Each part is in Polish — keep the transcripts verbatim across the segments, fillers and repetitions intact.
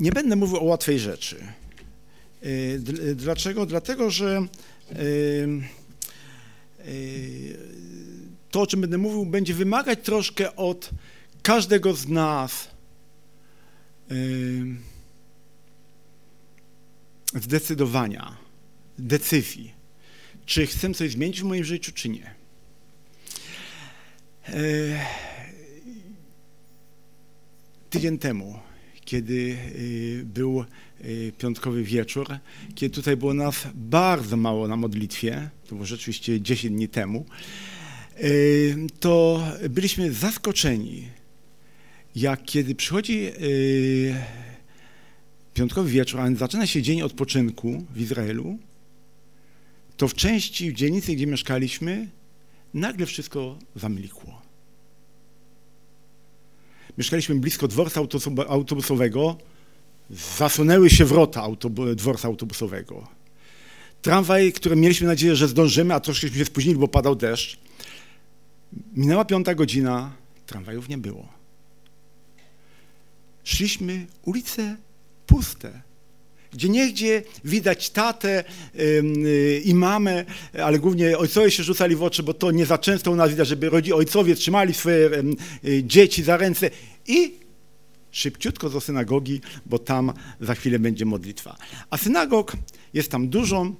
Nie będę mówił o łatwej rzeczy. Dlaczego? Dlatego, że to, o czym będę mówił, będzie wymagać troszkę od każdego z nas zdecydowania, decyzji, czy chcę coś zmienić w moim życiu, czy nie. Tydzień temu, kiedy był piątkowy wieczór, kiedy tutaj było nas bardzo mało na modlitwie, to było rzeczywiście dziesięć dni temu, to byliśmy zaskoczeni, jak kiedy przychodzi piątkowy wieczór, a zaczyna się dzień odpoczynku w Izraelu, to w części w dzielnicy, gdzie mieszkaliśmy, nagle wszystko zamilkło. Mieszkaliśmy blisko dworca autobusowego, zasunęły się wrota autobu- dworca autobusowego. Tramwaj, który mieliśmy nadzieję, że zdążymy, a troszkę się spóźnili, bo padał deszcz. Minęła piąta godzina, tramwajów nie było. Szliśmy, ulice puste. Gdzieniegdzie widać tatę yy, i mamę, ale głównie ojcowie się rzucali w oczy, bo to nie za często u nas widać, żeby rodzi, ojcowie trzymali swoje yy, dzieci za ręce i szybciutko do synagogi, bo tam za chwilę będzie modlitwa. A synagog jest tam dużo,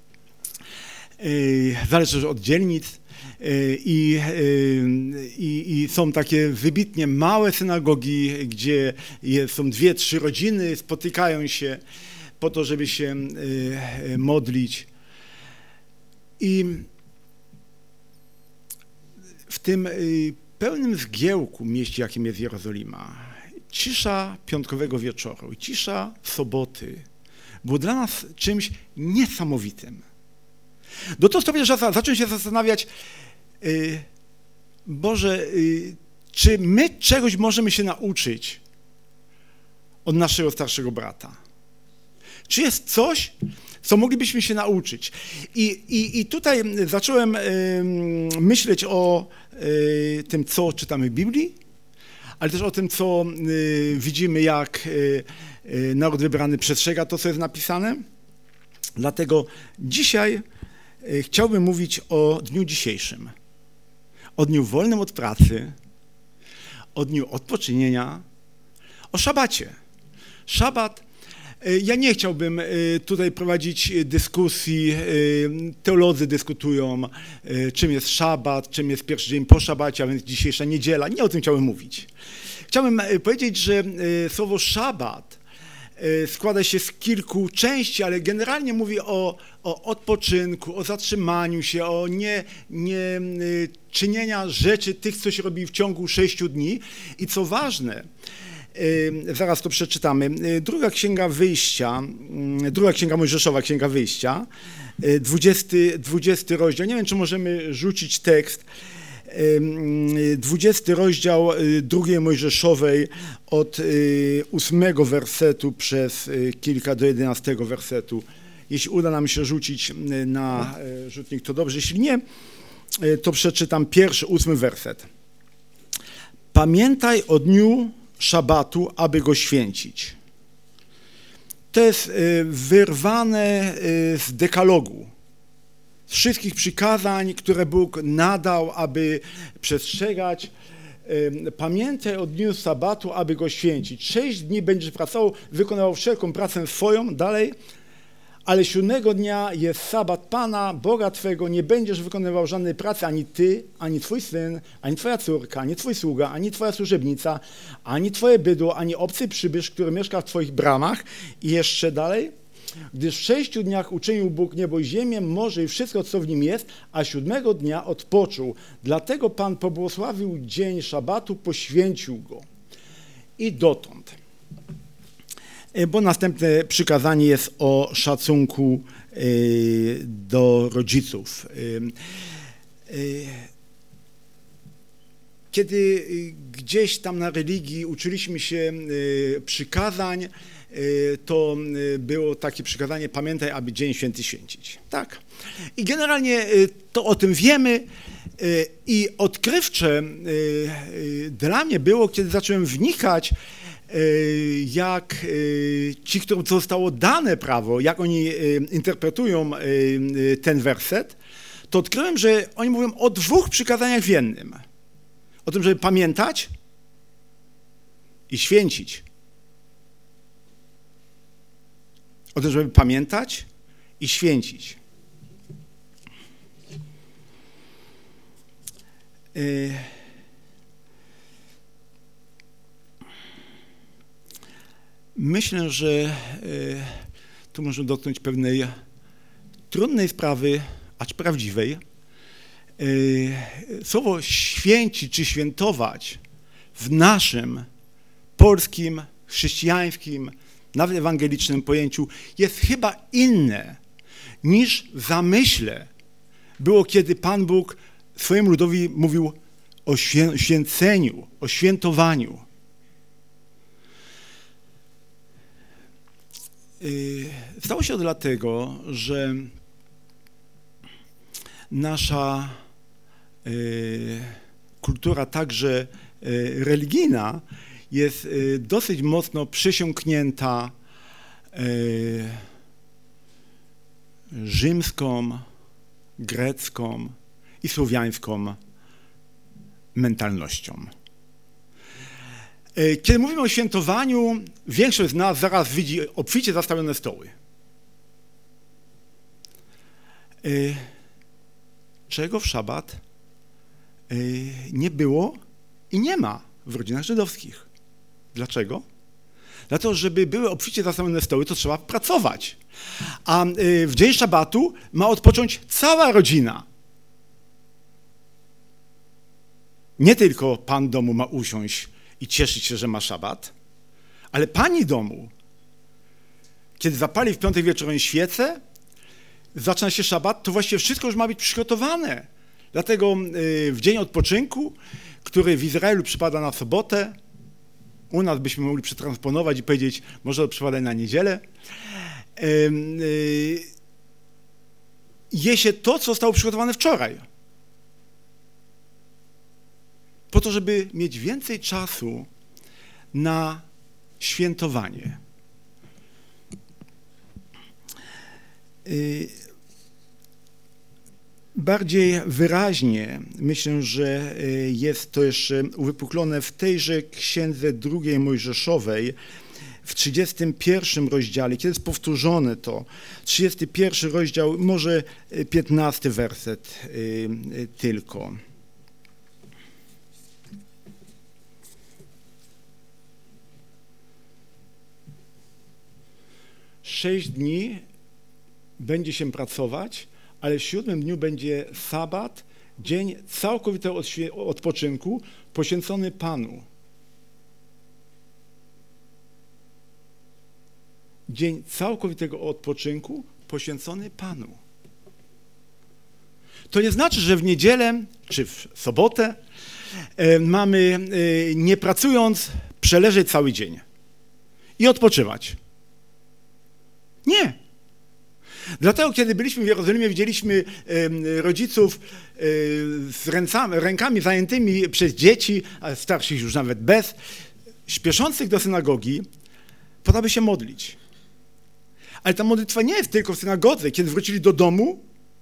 yy, zależy od dzielnic yy, i, yy, i są takie wybitnie małe synagogi, gdzie jest, są dwie, trzy rodziny, spotykają się po to, żeby się y, modlić. I w tym y, pełnym zgiełku mieście, jakim jest Jerozolima, cisza piątkowego wieczoru i cisza soboty było dla nas czymś niesamowitym. Do tego stopnia, że zacząłem się zastanawiać, y, Boże, y, czy my czegoś możemy się nauczyć od naszego starszego brata? Czy jest coś, co moglibyśmy się nauczyć? I, i, i tutaj zacząłem y, myśleć o y, tym, co czytamy w Biblii, ale też o tym, co y, widzimy, jak y, y, naród wybrany przestrzega to, co jest napisane. Dlatego dzisiaj y, chciałbym mówić o dniu dzisiejszym, o dniu wolnym od pracy, o dniu odpoczynienia, o szabacie. Szabat. Ja nie chciałbym tutaj prowadzić dyskusji, teolodzy dyskutują, czym jest szabat, czym jest pierwszy dzień po szabacie, a więc dzisiejsza niedziela. Nie o tym chciałem mówić. Chciałbym powiedzieć, że słowo szabat składa się z kilku części, ale generalnie mówi o, o odpoczynku, o zatrzymaniu się, o nie, nie czynienia rzeczy tych, co się robi w ciągu sześciu dni. I co ważne, zaraz to przeczytamy. Druga Księga Wyjścia, druga Księga Mojżeszowa, Księga Wyjścia, dwudziesty, dwudziesty rozdział. Nie wiem, czy możemy rzucić tekst. dwudziesty rozdział drugiej Mojżeszowej od ósmego wersetu przez kilka do jedenastego wersetu. Jeśli uda nam się rzucić na rzutnik, to dobrze. Jeśli nie, to przeczytam pierwszy, ósmy werset. Pamiętaj o dniu szabatu, aby go święcić. To jest wyrwane z dekalogu, z wszystkich przykazań, które Bóg nadał, aby przestrzegać. Pamiętaj o dniu sabatu, aby go święcić. Sześć dni będziesz pracował, wykonywał wszelką pracę swoją, dalej, ale siódmego dnia jest sabat Pana, Boga Twego, nie będziesz wykonywał żadnej pracy, ani Ty, ani Twój syn, ani Twoja córka, ani Twój sługa, ani Twoja służebnica, ani Twoje bydło, ani obcy przybysz, który mieszka w Twoich bramach. I jeszcze dalej, gdyż w sześciu dniach uczynił Bóg niebo i ziemię, morze i wszystko, co w nim jest, a siódmego dnia odpoczął. Dlatego Pan pobłogosławił dzień szabatu, poświęcił go. I dotąd. Bo następne przykazanie jest o szacunku do rodziców. Kiedy gdzieś tam na religii uczyliśmy się przykazań, to było takie przykazanie: pamiętaj, aby dzień święty święcić. Tak. I generalnie to o tym wiemy i odkrywcze dla mnie było, kiedy zacząłem wnikać jak ci, którym zostało dane prawo, jak oni interpretują ten werset, to odkryłem, że oni mówią o dwóch przykazaniach w jednym. O tym, żeby pamiętać i święcić. O tym, żeby pamiętać i święcić. Myślę, że tu możemy dotknąć pewnej trudnej sprawy, acz prawdziwej. Słowo święcić czy świętować w naszym polskim, chrześcijańskim, nawet ewangelicznym pojęciu jest chyba inne niż w zamyśle było, kiedy Pan Bóg swojemu ludowi mówił o świę- święceniu, o świętowaniu. Stało się to dlatego, że nasza kultura, także religijna, jest dosyć mocno przysiągnięta rzymską, grecką i słowiańską mentalnością. Kiedy mówimy o świętowaniu, większość z nas zaraz widzi obficie zastawione stoły. Czego w szabat nie było i nie ma w rodzinach żydowskich. Dlaczego? Dlatego, żeby były obficie zastawione stoły, to trzeba pracować. A w dzień szabatu ma odpocząć cała rodzina. Nie tylko pan domu ma usiąść i cieszyć się, że ma szabat, ale pani domu, kiedy zapali w piątek wieczorem świecę, zaczyna się szabat, to właściwie wszystko już ma być przygotowane. Dlatego w dzień odpoczynku, który w Izraelu przypada na sobotę, u nas byśmy mogli przetransponować i powiedzieć, może to przypada na niedzielę, je się to, co zostało przygotowane wczoraj. Po to, żeby mieć więcej czasu na świętowanie. Bardziej wyraźnie myślę, że jest to jeszcze uwypuklone w tejże księdze drugiej Mojżeszowej, w trzydziestym pierwszym rozdziale, kiedy jest powtórzone to, trzydziesty pierwszy rozdział, może piętnasty werset tylko. Sześć dni będzie się pracować, ale w siódmym dniu będzie sabat, dzień całkowitego odpoczynku poświęcony Panu. Dzień całkowitego odpoczynku poświęcony Panu. To nie znaczy, że w niedzielę czy w sobotę e, mamy, e, nie pracując, przeleżeć cały dzień i odpoczywać. Nie. Dlatego, kiedy byliśmy w Jerozolimie, widzieliśmy e, rodziców e, z ręcami, rękami zajętymi przez dzieci, a starszych już nawet bez, śpieszących do synagogi, po to, aby się modlić. Ale ta modlitwa nie jest tylko w synagodze. Kiedy wrócili do domu,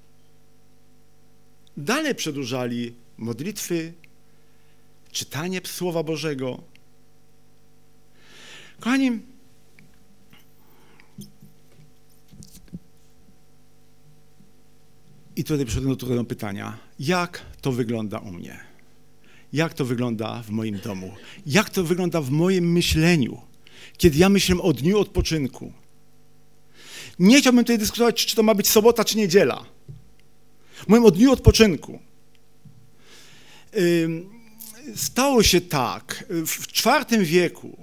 dalej przedłużali modlitwy, czytanie Słowa Bożego. Kochani, i tutaj przychodzę do trudnego pytania. Jak to wygląda u mnie? Jak to wygląda w moim domu? Jak to wygląda w moim myśleniu? Kiedy ja myślę o dniu odpoczynku. Nie chciałbym tutaj dyskutować, czy to ma być sobota, czy niedziela. Mówię o dniu odpoczynku. Stało się tak, w czwartym wieku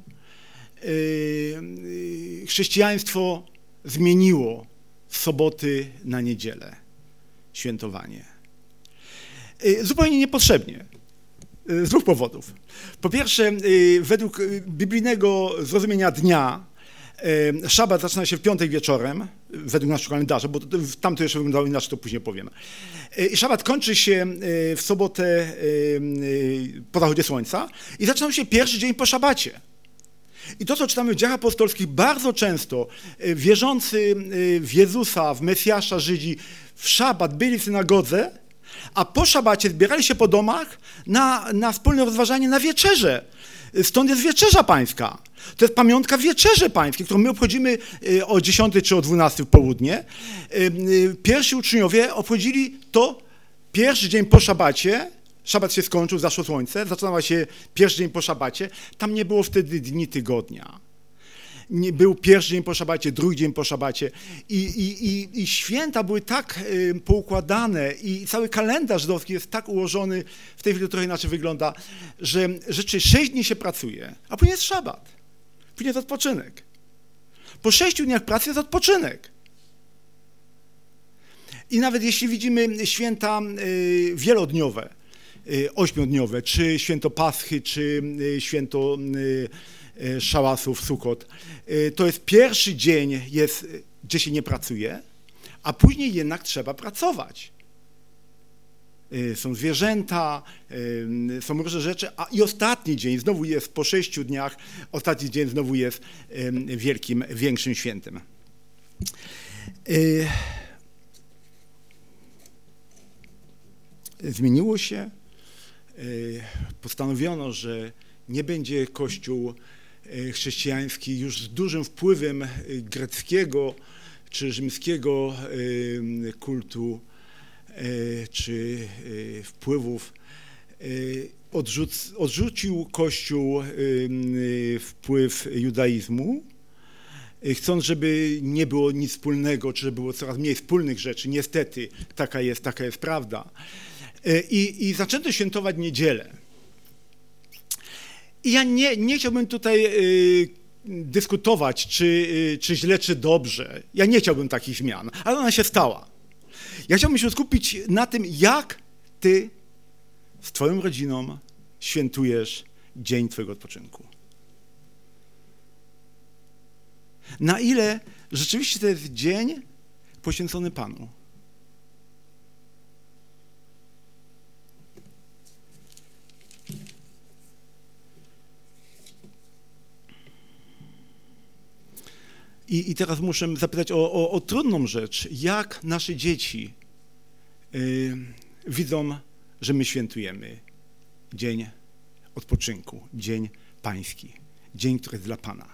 chrześcijaństwo zmieniło soboty na niedzielę, świętowanie. Zupełnie niepotrzebnie, z dwóch powodów. Po pierwsze, według biblijnego zrozumienia dnia, szabat zaczyna się w piątek wieczorem, według naszego kalendarza, bo tam to jeszcze wyglądało inaczej, to później powiem. Szabat kończy się w sobotę po zachodzie słońca i zaczyna się pierwszy dzień po szabacie. I to, co czytamy w Dziejach Apostolskich, bardzo często wierzący w Jezusa, w Mesjasza Żydzi w szabat byli w synagodze, a po szabacie zbierali się po domach na, na wspólne rozważanie na wieczerzę. Stąd jest wieczerza pańska. To jest pamiątka wieczerzy pańskiej, którą my obchodzimy o dziesiątej czy o dwunastej w południe. Pierwsi uczniowie obchodzili to pierwszy dzień po szabacie. Szabat się skończył, zaszło słońce, zaczynał się pierwszy dzień po szabacie. Tam nie było wtedy dni tygodnia. Nie, był pierwszy dzień po szabacie, drugi dzień po szabacie i, i, i, i święta były tak y, poukładane i cały kalendarz żydowski jest tak ułożony, w tej chwili trochę inaczej wygląda, że rzeczy sześć dni się pracuje, a później jest szabat, później jest odpoczynek. Po sześciu dniach pracy jest odpoczynek. I nawet jeśli widzimy święta y, wielodniowe, y, ośmiodniowe, czy święto Paschy, czy y, święto y, Szałasów, Sukot, to jest pierwszy dzień, jest, gdzie się nie pracuje, a później jednak trzeba pracować. Są zwierzęta, są różne rzeczy, a i ostatni dzień znowu jest po sześciu dniach, ostatni dzień znowu jest wielkim, większym świętem. Zmieniło się, postanowiono, że nie będzie Kościół chrześcijański już z dużym wpływem greckiego czy rzymskiego kultu czy wpływów. Odrzuc, odrzucił Kościół wpływ judaizmu, chcąc, żeby nie było nic wspólnego, czy żeby było coraz mniej wspólnych rzeczy. Niestety, taka jest, taka jest prawda. I, i zaczęto świętować niedzielę. I ja nie, nie chciałbym tutaj y, dyskutować, czy, y, czy źle, czy dobrze. Ja nie chciałbym takich zmian, ale ona się stała. Ja chciałbym się skupić na tym, jak ty z twoją rodziną świętujesz dzień twojego odpoczynku. Na ile rzeczywiście to jest dzień poświęcony Panu. I, I teraz muszę zapytać o, o, o trudną rzecz. Jak nasze dzieci y, widzą, że my świętujemy dzień odpoczynku, dzień pański, dzień, który jest dla Pana?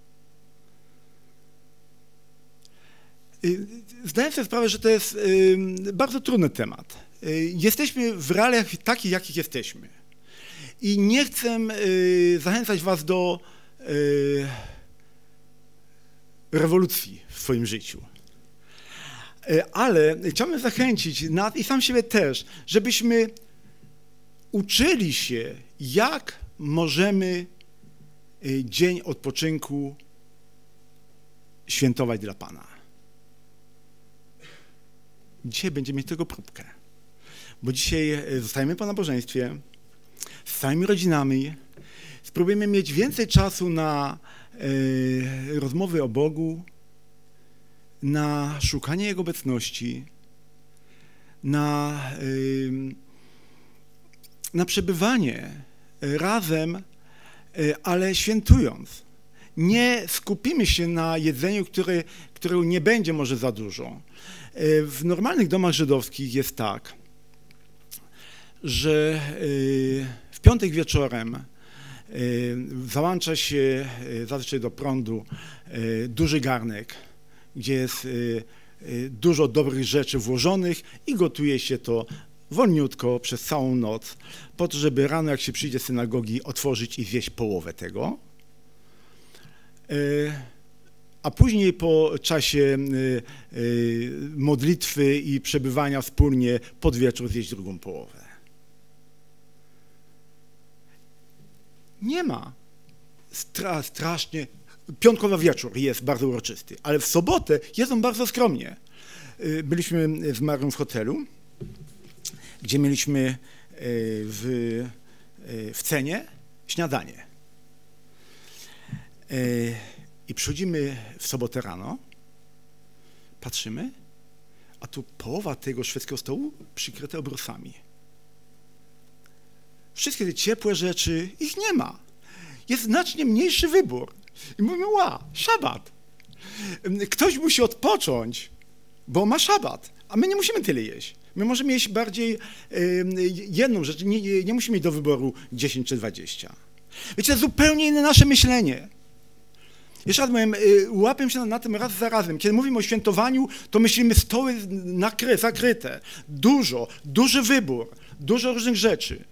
Y, zdaję sobie sprawę, że to jest y, bardzo trudny temat. Y, jesteśmy w realiach takich, jakich jesteśmy. I nie chcę y, zachęcać was do y, rewolucji w swoim życiu. Ale chciałbym zachęcić nas i sam siebie też, żebyśmy uczyli się, jak możemy dzień odpoczynku świętować dla Pana. Dzisiaj będziemy mieć tego próbkę, bo dzisiaj zostajemy po nabożeństwie z całymi rodzinami, spróbujemy mieć więcej czasu na y, rozmowy o Bogu, na szukanie Jego obecności, na, y, na przebywanie razem, y, ale świętując. Nie skupimy się na jedzeniu, które, którego nie będzie może za dużo. Y, w normalnych domach żydowskich jest tak, że y, w piątek wieczorem y, załącza się y, zazwyczaj do prądu y, duży garnek, gdzie jest y, y, dużo dobrych rzeczy włożonych i gotuje się to wolniutko przez całą noc, po to, żeby rano, jak się przyjdzie z synagogi, otworzyć i zjeść połowę tego. Y, a później po czasie y, y, modlitwy i przebywania wspólnie pod wieczór zjeść drugą połowę. Nie ma Stra, strasznie. Piątkowy wieczór jest bardzo uroczysty, ale w sobotę jest on bardzo skromnie. Byliśmy z Marią w hotelu, gdzie mieliśmy w, w cenie śniadanie. I przychodzimy w sobotę rano, patrzymy, a tu połowa tego szwedzkiego stołu przykryte obrusami. Wszystkie te ciepłe rzeczy, ich nie ma. Jest znacznie mniejszy wybór. I mówimy, ła, szabat. Ktoś musi odpocząć, bo ma szabat, a my nie musimy tyle jeść. My możemy jeść bardziej jedną rzecz, nie, nie, nie musimy mieć do wyboru dziesięć czy dwadzieścia. Wiecie, to zupełnie inne nasze myślenie. Jeszcze raz mówię, łapię się na tym raz za razem. Kiedy mówimy o świętowaniu, to myślimy stoły nakry, zakryte. Dużo, duży wybór, dużo różnych rzeczy.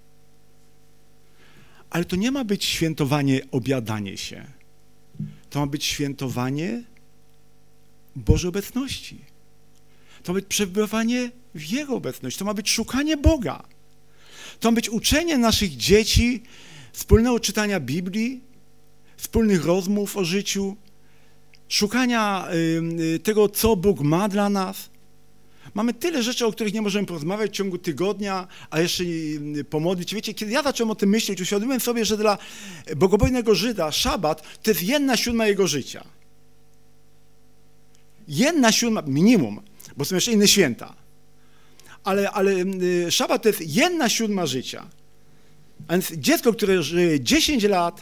Ale to nie ma być świętowanie, obiadanie się. To ma być świętowanie Bożej obecności. To ma być przebywanie w Jego obecności. To ma być szukanie Boga. To ma być uczenie naszych dzieci wspólnego czytania Biblii, wspólnych rozmów o życiu, szukania y, tego, co Bóg ma dla nas. Mamy tyle rzeczy, o których nie możemy porozmawiać w ciągu tygodnia, a jeszcze y, pomodlić. Wiecie, kiedy ja zacząłem o tym myśleć, uświadomiłem sobie, że dla bogobojnego Żyda szabat to jest jedna siódma jego życia. Jedna siódma, minimum, bo są jeszcze inne święta. Ale, ale y, szabat to jest jedna siódma życia. A więc dziecko, które żyje dziesięć lat,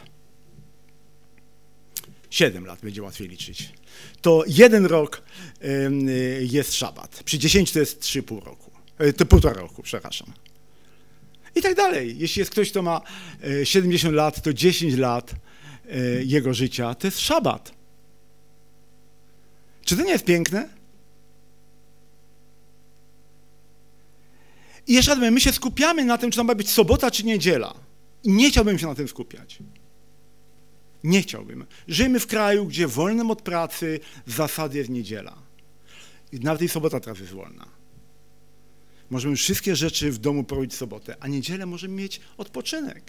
siedem lat będzie łatwiej liczyć, to jeden rok y, jest szabat. Przy dziesięciu to jest trzy pół roku. Y, to półtora roku, przepraszam. I tak dalej. Jeśli jest ktoś, kto ma y, siedemdziesiąt lat, to dziesięć lat y, jego życia to jest szabat. Czy to nie jest piękne? I jeszcze raz mówię, my się skupiamy na tym, czy to ma być sobota, czy niedziela. I nie chciałbym się na tym skupiać. Nie chciałbym. Żyjemy w kraju, gdzie wolnym od pracy z zasady jest niedziela. I nawet i sobota teraz jest wolna. Możemy wszystkie rzeczy w domu porobić w sobotę, a niedzielę możemy mieć odpoczynek.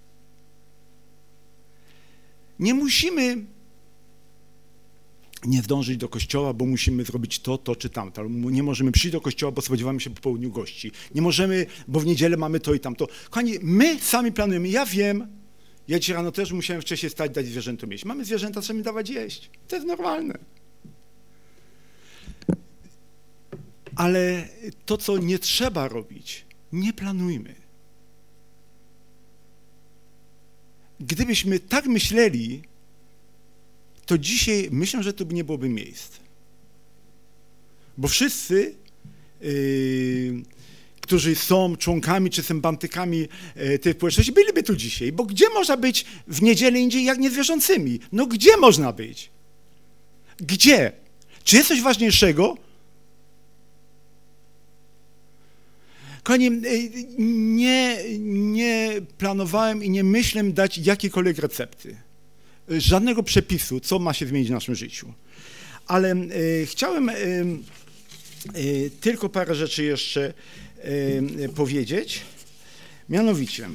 Nie musimy nie zdążyć do kościoła, bo musimy zrobić to, to czy tamto. Nie możemy przyjść do kościoła, bo spodziewamy się po południu gości. Nie możemy, bo w niedzielę mamy to i tamto. Kochani, my sami planujemy. Ja wiem, ja dzisiaj rano też musiałem wcześniej stać, dać zwierzętom jeść. Mamy zwierzęta, trzeba mi dawać jeść. To jest normalne. Ale to, co nie trzeba robić, nie planujmy. Gdybyśmy tak myśleli, to dzisiaj myślę, że tu nie byłoby miejsc. Bo wszyscy, yy, którzy są członkami czy sympatykami yy, tej społeczności, byliby tu dzisiaj. Bo gdzie można być w niedzielę indziej jak nie z wierzącymi? No gdzie można być? Gdzie? Czy jest coś ważniejszego? Kochani, nie, nie planowałem i nie myślę dać jakiejkolwiek recepty. Żadnego przepisu, co ma się zmienić w naszym życiu. Ale y, chciałem y, y, tylko parę rzeczy jeszcze y, powiedzieć. Mianowicie,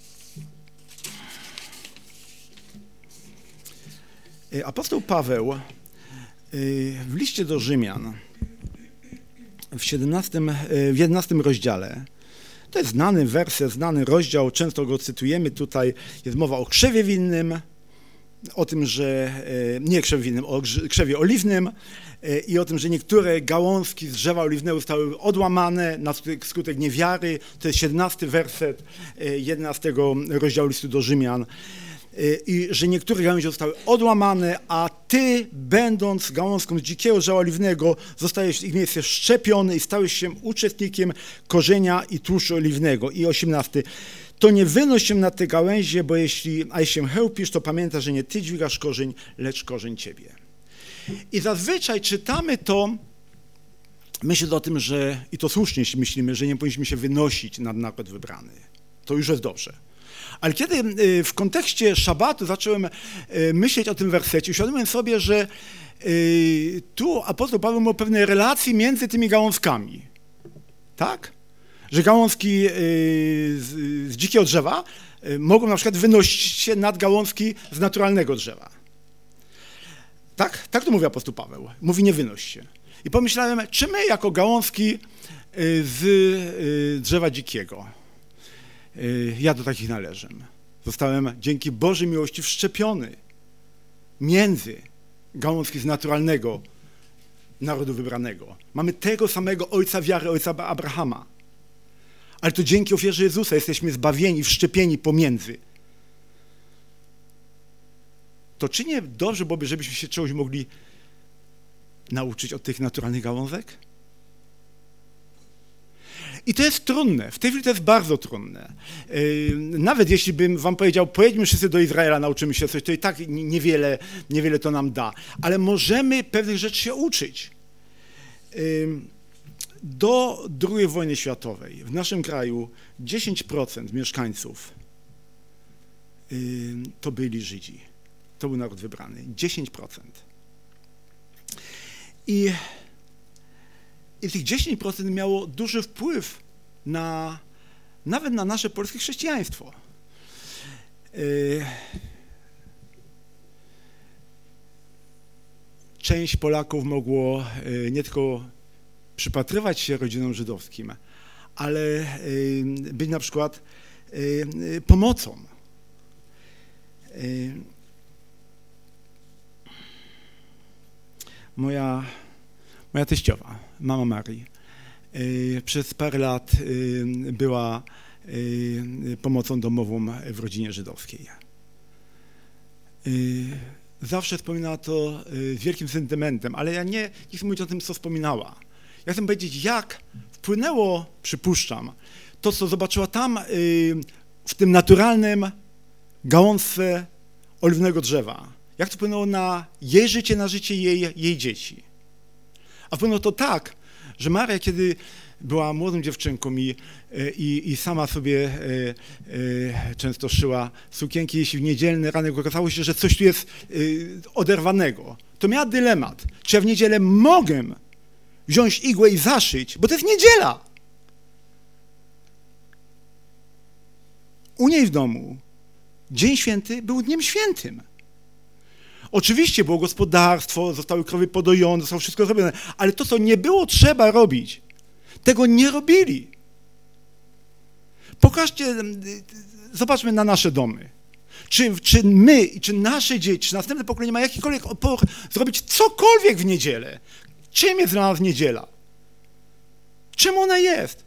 y, apostoł Paweł y, w liście do Rzymian w, siedemnastym, y, w jedenastym rozdziale, to jest znany werset, znany rozdział, często go cytujemy, tutaj jest mowa o krzewie winnym, o tym, że nie krzewie winnym, o krzewie oliwnym i o tym, że niektóre gałązki z drzewa oliwnego zostały odłamane na skutek niewiary. To jest siedemnasty werset jedenastego rozdziału listu do Rzymian. I że niektóre gałęzie zostały odłamane, a ty, będąc gałązką z dzikiego drzewa oliwnego, zostajesz w ich miejsce wszczepiony i stałeś się uczestnikiem korzenia i tłuszczu oliwnego. I osiemnasty. To nie wynoś się na te gałęzie, bo jeśli, a jeśli się chełpisz, to pamiętaj, że nie ty dźwigasz korzeń, lecz korzeń ciebie. I zazwyczaj czytamy to, myślę o tym, że, i to słusznie, jeśli myślimy, że nie powinniśmy się wynosić nad naród wybrany. To już jest dobrze. Ale kiedy w kontekście szabatu zacząłem myśleć o tym wersecie, uświadomiłem sobie, że tu apostoł Paweł ma pewne relacje między tymi gałązkami. Tak? Że gałązki z, z dzikiego drzewa mogą na przykład wynosić się nad gałązki z naturalnego drzewa. Tak? Tak to mówi apostoł Paweł. Mówi nie wynoś się. I pomyślałem, czy my jako gałązki z drzewa dzikiego, ja do takich należę. Zostałem dzięki Bożej miłości wszczepiony między gałązki z naturalnego narodu wybranego. Mamy tego samego ojca wiary, ojca Abrahama. Ale to dzięki ofierze Jezusa jesteśmy zbawieni, wszczepieni pomiędzy. to czy nie dobrze byłoby, żebyśmy się czegoś mogli nauczyć od tych naturalnych gałązek? I to jest trudne, w tej chwili to jest bardzo trudne. Nawet jeśli bym wam powiedział, pojedźmy wszyscy do Izraela, nauczymy się coś, to i tak niewiele, niewiele to nam da. Ale możemy pewnych rzeczy się uczyć. Do drugiej wojny światowej w naszym kraju dziesięć procent mieszkańców to byli Żydzi. To był naród wybrany. dziesięć procent. I I tych dziesięć procent miało duży wpływ na, nawet na nasze polskie chrześcijaństwo. Część Polaków mogło nie tylko przypatrywać się rodzinom żydowskim, ale być na przykład pomocą. Moja Moja teściowa, mama Marii, przez parę lat była pomocą domową w rodzinie żydowskiej. Zawsze wspominała to z wielkim sentymentem, ale ja nie, nie chcę mówić o tym, co wspominała. Ja chcę powiedzieć, jak wpłynęło, przypuszczam, to, co zobaczyła tam w tym naturalnym gałązce oliwnego drzewa. Jak to wpłynęło na jej życie, na życie jej, jej dzieci. A wpłynęło to tak, że Maria, kiedy była młodą dziewczynką i, i, i sama sobie e, e, często szyła sukienki, jeśli w niedzielny ranek okazało się, że coś tu jest e, oderwanego, to miała dylemat, czy ja w niedzielę mogę wziąć igłę i zaszyć, bo to jest niedziela. U niej w domu Dzień Święty był dniem świętym. Oczywiście było gospodarstwo, zostały krowy podojone, zostało wszystko zrobione, ale to, co nie było trzeba robić, tego nie robili. Pokażcie, zobaczmy na nasze domy. Czy, czy my, czy nasze dzieci, czy następne pokolenie ma jakikolwiek opór zrobić cokolwiek w niedzielę? Czym jest dla nas niedziela? Czym ona jest?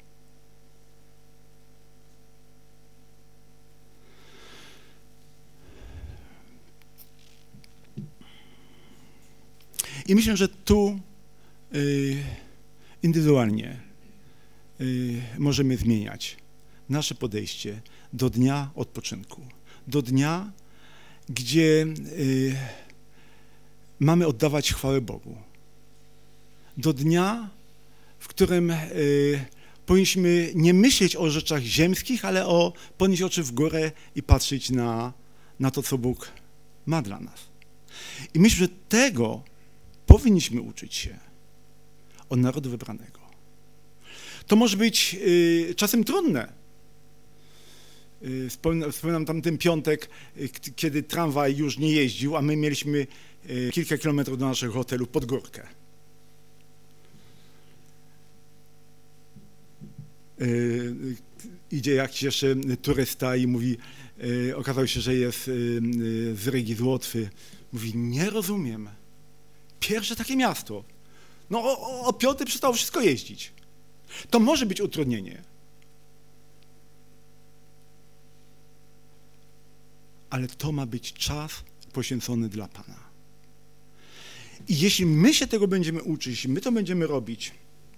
I myślę, że tu y, indywidualnie y, możemy zmieniać nasze podejście do dnia odpoczynku, do dnia, gdzie y, mamy oddawać chwałę Bogu, do dnia, w którym y, powinniśmy nie myśleć o rzeczach ziemskich, ale o podnieść oczy w górę i patrzeć na, na to, co Bóg ma dla nas. I myślę, że tego powinniśmy uczyć się od narodu wybranego. To może być y, czasem trudne. Y, wspominam, wspominam tamten piątek, y, kiedy tramwaj już nie jeździł, a my mieliśmy y, kilka kilometrów do naszego hotelu pod górkę. Y, idzie jakiś jeszcze turysta i mówi, y, okazało się, że jest y, y, z Rygi, z Łotwy. Mówi, nie rozumiem. Pierwsze takie miasto. No o, o piąty przestało wszystko jeździć. To może być utrudnienie. Ale to ma być czas poświęcony dla Pana. I jeśli my się tego będziemy uczyć, jeśli my to będziemy robić,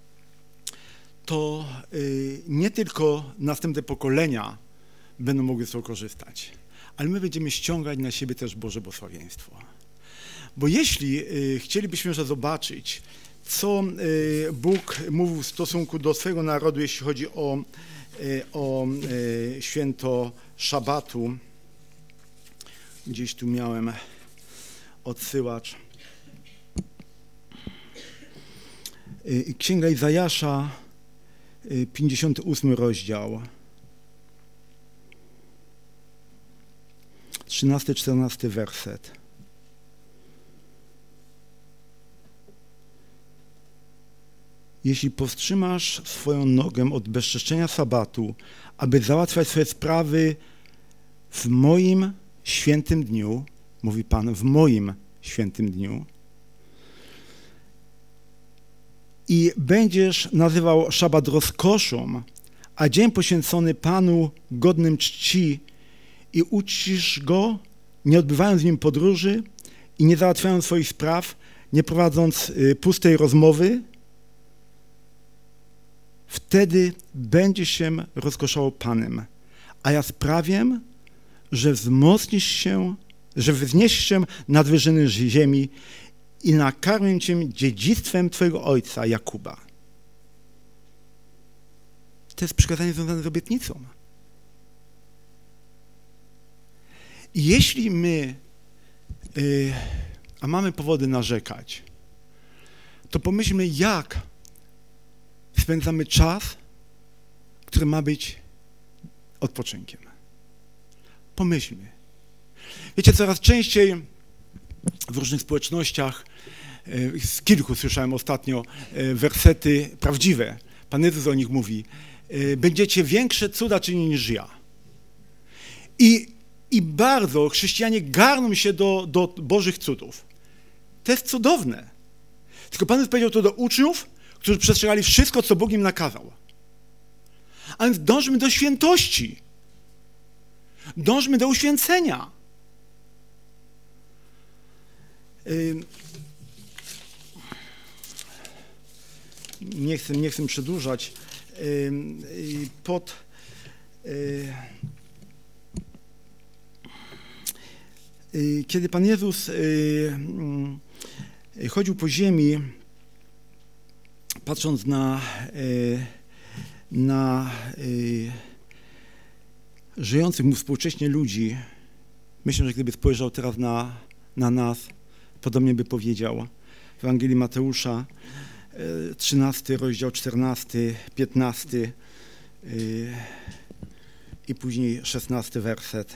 to y, nie tylko następne pokolenia będą mogły z tego korzystać, ale my będziemy ściągać na siebie też Boże błogosławieństwo. Bo jeśli y, chcielibyśmy zobaczyć, co y, Bóg mówił w stosunku do swojego narodu, jeśli chodzi o, y, o y, święto szabatu, gdzieś tu miałem odsyłacz. Y, Księga Izajasza, y, pięćdziesiąty ósmy rozdział, trzynasty czternasty werset. Jeśli powstrzymasz swoją nogę od bezczeszczenia sabatu, aby załatwiać swoje sprawy w moim świętym dniu, mówi Pan, w moim świętym dniu, i będziesz nazywał szabat rozkoszą, a dzień poświęcony Panu godnym czci i uczcisz go, nie odbywając z nim podróży i nie załatwiając swoich spraw, nie prowadząc pustej rozmowy, wtedy będzie się rozkoszało Panem, a ja sprawię, że wzmocnisz się, że wzniesiesz się nad wyżyny ziemi i nakarmię cię dziedzictwem twojego ojca Jakuba. To jest przykazanie związane z obietnicą. I jeśli my, yy, a mamy powody narzekać, to pomyślmy, jak spędzamy czas, który ma być odpoczynkiem. Pomyślmy. Wiecie, coraz częściej w różnych społecznościach, z kilku słyszałem ostatnio wersety prawdziwe. Pan Jezus o nich mówi. Będziecie większe cuda czynić niż ja. I, i bardzo chrześcijanie garną się do, do Bożych cudów. To jest cudowne. Tylko Pan Jezus powiedział to do uczniów, którzy przestrzegali wszystko, co Bóg im nakazał. A więc dążmy do świętości. Dążmy do uświęcenia. Nie chcę, nie chcę przedłużać. Pod kiedy Pan Jezus chodził po ziemi, patrząc na, na żyjących mu współcześnie ludzi, myślę, że gdyby spojrzał teraz na, na nas, podobnie by powiedział w Ewangelii Mateusza, trzynasty rozdział, czternasty, piętnasty i później szesnasty werset.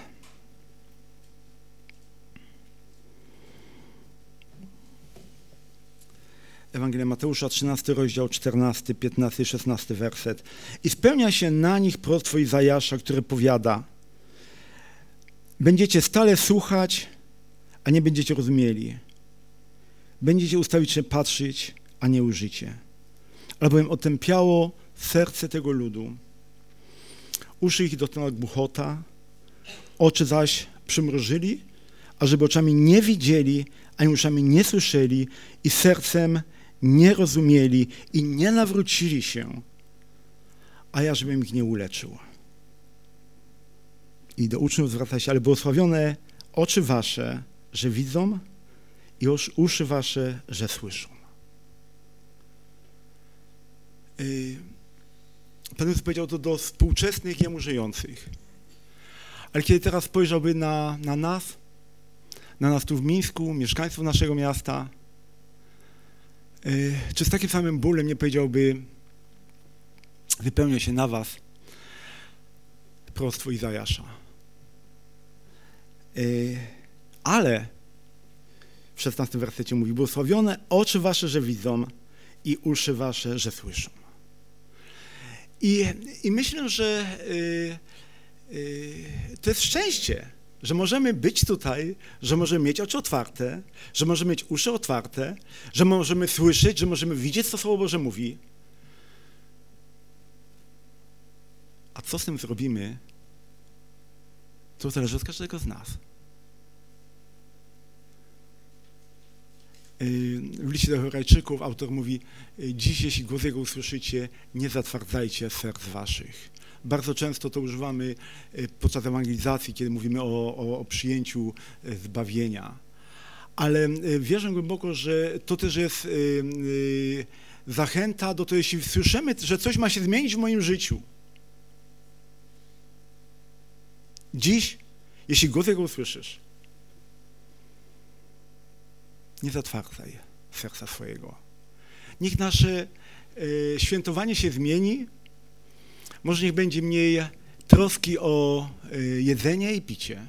Ewangelia Mateusza, trzynasty rozdział, czternasty, piętnasty, szesnasty werset. I spełnia się na nich proroctwo Izajasza, które powiada: będziecie stale słuchać, a nie będziecie rozumieli. Będziecie ustawicznie patrzeć, a nie ujrzycie. Albowiem otępiało serce tego ludu. Uszy ich dotknęła głuchota, oczy zaś przymrużyli, ażeby oczami nie widzieli, ani uszami nie słyszeli i sercem nie rozumieli i nie nawrócili się, a ja żebym ich nie uleczył. I do uczniów zwraca się: ale błogosławione oczy wasze, że widzą, i uszy wasze, że słyszą. Pan Jezus powiedział to do współczesnych Jemu żyjących. Ale kiedy teraz spojrzałby na, na nas, na nas tu w Mińsku, mieszkańców naszego miasta, czy z takim samym bólem nie powiedziałby: wypełnia się na was proroctwo Izajasza. Ale w szesnastym wersecie mówi: błogosławione oczy wasze, że widzą, i uszy wasze, że słyszą. I, i myślę, że y, y, to jest szczęście, że możemy być tutaj, że możemy mieć oczy otwarte, że możemy mieć uszy otwarte, że możemy słyszeć, że możemy widzieć, co Słowo Boże mówi. A co z tym zrobimy, to zależy od każdego z nas. W liście do Hebrajczyków autor mówi: dziś, jeśli głos Jego usłyszycie, nie zatwardzajcie serc waszych. Bardzo często to używamy podczas ewangelizacji, kiedy mówimy o, o, o przyjęciu zbawienia. Ale wierzę głęboko, że to też jest zachęta do tego, jeśli słyszymy, że coś ma się zmienić w moim życiu. Dziś, jeśli głos Jego usłyszysz, nie zatwardzaj serca swojego. Niech nasze y, świętowanie się zmieni. Może niech będzie mniej troski o y, jedzenie i picie,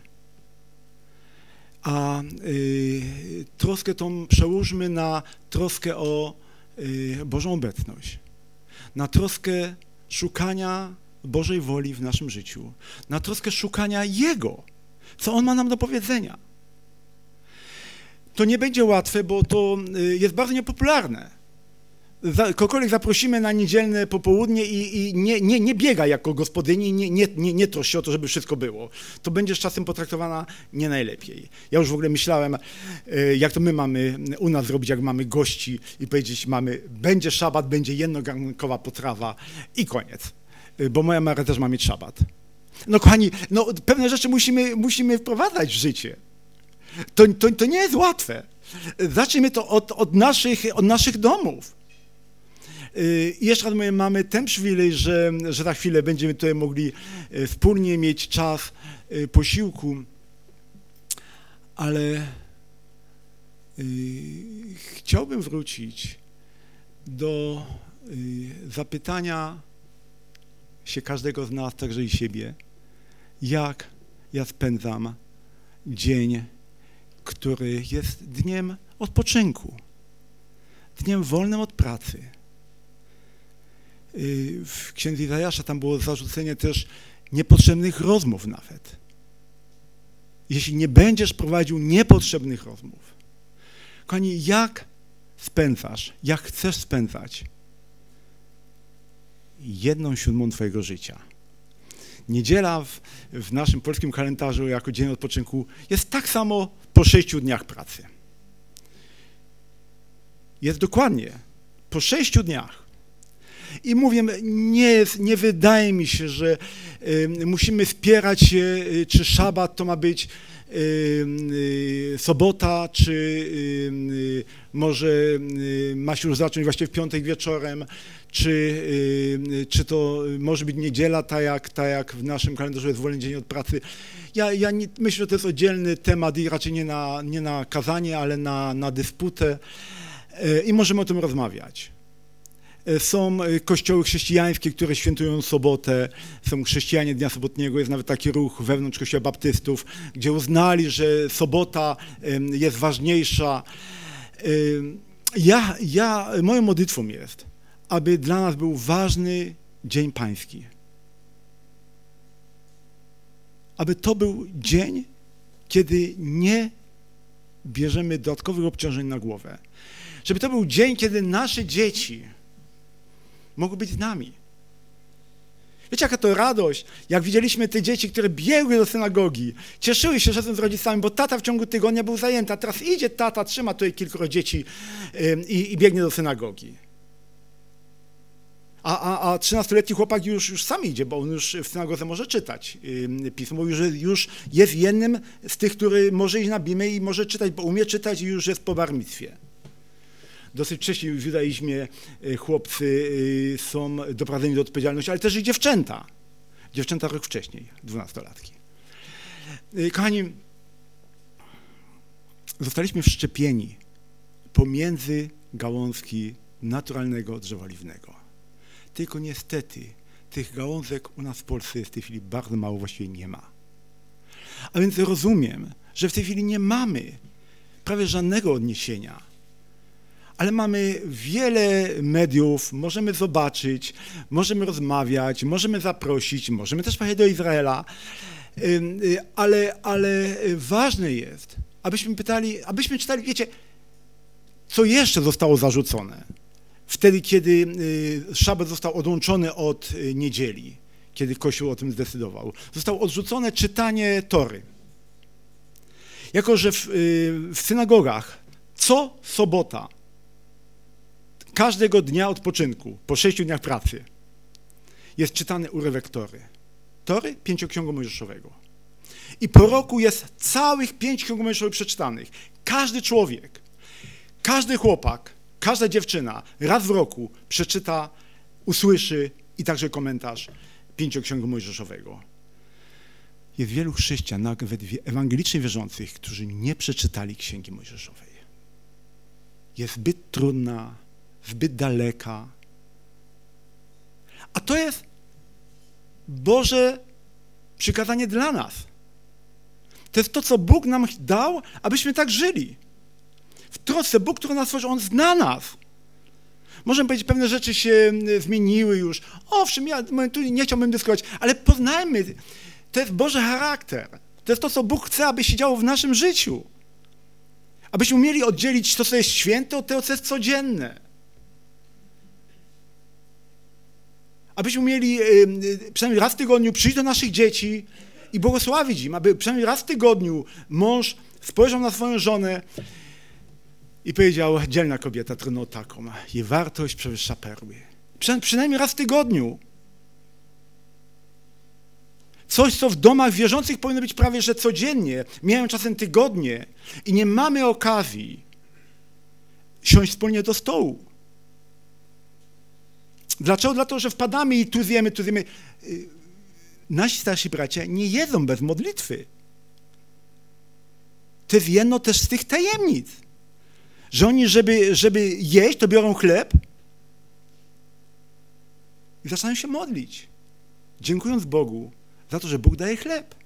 a y, troskę tą przełóżmy na troskę o y, Bożą obecność, na troskę szukania Bożej woli w naszym życiu, na troskę szukania Jego, co On ma nam do powiedzenia. To nie będzie łatwe, bo to jest bardzo niepopularne. za, kogokolwiek zaprosimy na niedzielne popołudnie i, i nie, nie, nie biega jako gospodyni, nie, nie, nie, nie troszczy się o to, żeby wszystko było. To będzie z czasem potraktowana nie najlepiej. Ja już w ogóle myślałem, jak to my mamy u nas zrobić, jak mamy gości i powiedzieć, mamy, będzie szabat, będzie jednogarnkowa potrawa i koniec. Bo moja Mara też ma mieć szabat. No kochani, no, pewne rzeczy musimy, musimy wprowadzać w życie. To, to, to nie jest łatwe. Zacznijmy to od, od, naszych, od naszych domów. I jeszcze raz mówię, mamy ten przywilej, że, że za chwilę będziemy tutaj mogli wspólnie mieć czas posiłku, ale y, chciałbym wrócić do y, zapytania się każdego z nas, także i siebie, jak ja spędzam dzień, który jest dniem odpoczynku, dniem wolnym od pracy. W księdze Izajasza tam było zarzucenie też niepotrzebnych rozmów nawet. Jeśli nie będziesz prowadził niepotrzebnych rozmów. Kochani, jak spędzasz, jak chcesz spędzać jedną siódmą twojego życia? Niedziela w, w naszym polskim kalendarzu jako dzień odpoczynku jest tak samo po sześciu dniach pracy. Jest dokładnie po sześciu dniach. I mówię, nie, nie wydaje mi się, że y, musimy spierać się, y, czy szabat to ma być y, y, sobota, czy y, y, może y, ma się już zacząć właśnie w piątek wieczorem, czy, y, czy to może być niedziela, tak jak, tak jak w naszym kalendarzu jest wolny dzień od pracy. Ja, ja nie, myślę, że to jest oddzielny temat i raczej nie na, nie na kazanie, ale na, na dysputę y, i możemy o tym rozmawiać. Są kościoły chrześcijańskie, które świętują sobotę, są chrześcijanie Dnia Sobotniego, jest nawet taki ruch wewnątrz kościoła baptystów, gdzie uznali, że sobota jest ważniejsza. Ja, ja, moją modlitwą jest, aby dla nas był ważny Dzień Pański. Aby to był dzień, kiedy nie bierzemy dodatkowych obciążeń na głowę. Żeby to był dzień, kiedy nasze dzieci mogą być z nami. Wiecie, jaka to radość, jak widzieliśmy te dzieci, które biegły do synagogi, cieszyły się razem z rodzicami, bo tata w ciągu tygodnia był zajęty, a teraz idzie tata, trzyma tutaj kilkoro dzieci i, i biegnie do synagogi. A, a, a trzynastoletni chłopak już, już sam idzie, bo on już w synagodze może czytać pismo, bo już, już jest jednym z tych, który może iść na bimę i może czytać, bo umie czytać i już jest po bar micwie. Dosyć wcześnie w judaizmie chłopcy są doprowadzeni do odpowiedzialności, ale też i dziewczęta. Dziewczęta rok wcześniej, dwunastolatki. Kochani, zostaliśmy wszczepieni pomiędzy gałązki naturalnego drzewa oliwnego. Tylko niestety tych gałązek u nas w Polsce jest w tej chwili bardzo mało, właściwie nie ma. A więc rozumiem, że w tej chwili nie mamy prawie żadnego odniesienia, ale mamy wiele mediów, możemy zobaczyć, możemy rozmawiać, możemy zaprosić, możemy też pojechać do Izraela, ale, ale ważne jest, abyśmy pytali, abyśmy czytali, wiecie, co jeszcze zostało zarzucone wtedy, kiedy szabat został odłączony od niedzieli, kiedy Kościół o tym zdecydował. Zostało odrzucone czytanie Tory. Jako że w, w synagogach co sobota każdego dnia odpoczynku, po sześciu dniach pracy, jest czytany urywek Tory. Tory, pięcioksięgu Mojżeszowego. I po roku jest całych pięć ksiąg Mojżeszowych przeczytanych. Każdy człowiek, każdy chłopak, każda dziewczyna raz w roku przeczyta, usłyszy i także komentarz pięcioksięgu Mojżeszowego. Jest wielu chrześcijan, nawet ewangelicznie wierzących, którzy nie przeczytali Księgi Mojżeszowej. Jest zbyt trudna, zbyt daleka. A to jest Boże przykazanie dla nas. To jest to, co Bóg nam dał, abyśmy tak żyli. W trosce Bóg, który nas stworzył, On zna nas. Możemy powiedzieć, pewne rzeczy się zmieniły już. Owszem, ja tu nie chciałbym dyskutować, ale poznajmy, to jest Boży charakter. To jest to, co Bóg chce, aby się działo w naszym życiu. Abyśmy umieli oddzielić to, co jest święte, od tego, co jest codzienne. Abyśmy mieli przynajmniej raz w tygodniu przyjść do naszych dzieci i błogosławić im, aby przynajmniej raz w tygodniu mąż spojrzał na swoją żonę i powiedział: dzielna kobieta, trudno taką, jej wartość przewyższa perły. Przyna- przynajmniej raz w tygodniu. Coś, co w domach wierzących powinno być prawie że codziennie. Mijają czasem tygodnie i nie mamy okazji siąść wspólnie do stołu. Dlaczego? Dlatego, że wpadamy i tu zjemy, tu zjemy. Nasi starsi bracia nie jedzą bez modlitwy. To jest jedno też z tych tajemnic, że oni, żeby, żeby jeść, to biorą chleb i zaczynają się modlić, dziękując Bogu za to, że Bóg daje chleb.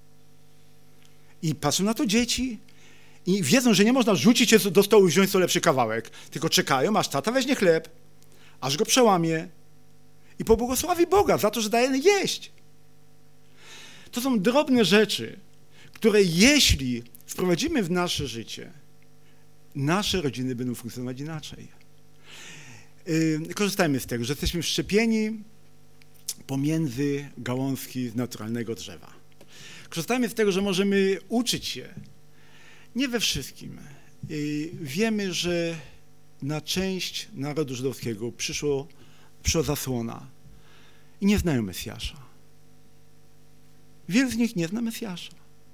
I patrzą na to dzieci i wiedzą, że nie można rzucić się do stołu i wziąć co lepszy kawałek, tylko czekają, aż tata weźmie chleb, aż go przełamie i pobłogosławi Boga za to, że daje jeść. To są drobne rzeczy, które jeśli wprowadzimy w nasze życie, nasze rodziny będą funkcjonować inaczej. Yy, korzystajmy z tego, że jesteśmy wszczepieni pomiędzy gałązki z naturalnego drzewa. Korzystajmy z tego, że możemy uczyć się. Nie we wszystkim. Yy, wiemy, że na część narodu żydowskiego przyszło, przyszła zasłona i nie znają Mesjasza. Wielu z nich nie zna Mesjasza.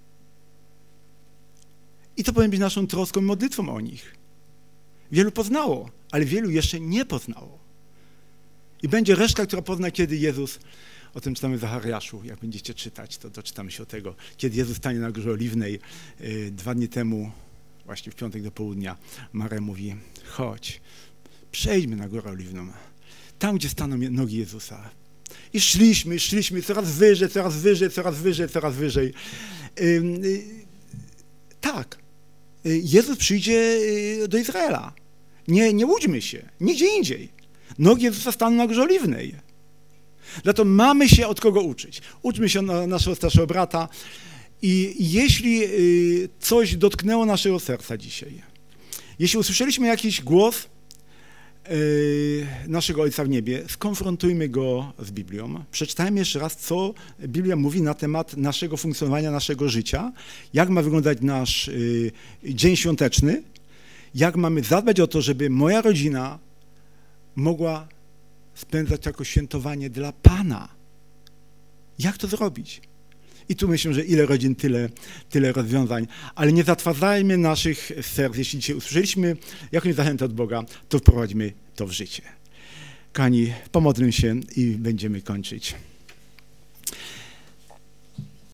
I to powinien być naszą troską i modlitwą o nich. Wielu poznało, ale wielu jeszcze nie poznało. I będzie resztka, która pozna, kiedy Jezus, o tym czytamy w Zachariaszu, jak będziecie czytać, to doczytamy się o tego, kiedy Jezus stanie na Górze Oliwnej. Yy, dwa dni temu, właśnie w piątek do południa, Maria mówi: chodź, przejdźmy na Górę Oliwną, tam, gdzie staną nogi Jezusa. I szliśmy, szliśmy coraz wyżej, coraz wyżej, coraz wyżej, coraz wyżej. Yy, yy, tak, yy, Jezus przyjdzie yy, do Izraela. Nie, nie łudźmy się, nigdzie indziej. Nogi Jezusa staną na Górze Oliwnej. Dlatego mamy się od kogo uczyć. Uczmy się od naszego starszego brata i jeśli yy, coś dotknęło naszego serca dzisiaj, jeśli usłyszeliśmy jakiś głos yy, naszego Ojca w niebie, skonfrontujmy go z Biblią. Przeczytajmy jeszcze raz, co Biblia mówi na temat naszego funkcjonowania, naszego życia, jak ma wyglądać nasz yy, dzień świąteczny, jak mamy zadbać o to, żeby moja rodzina mogła spędzać jako świętowanie dla Pana. Jak to zrobić? I tu myślę, że ile rodzin, tyle, tyle rozwiązań. Ale nie zatwardzajmy naszych serc. Jeśli dzisiaj usłyszeliśmy jakąś zachętę od Boga, to wprowadźmy to w życie. Kochani, pomodlmy się i będziemy kończyć.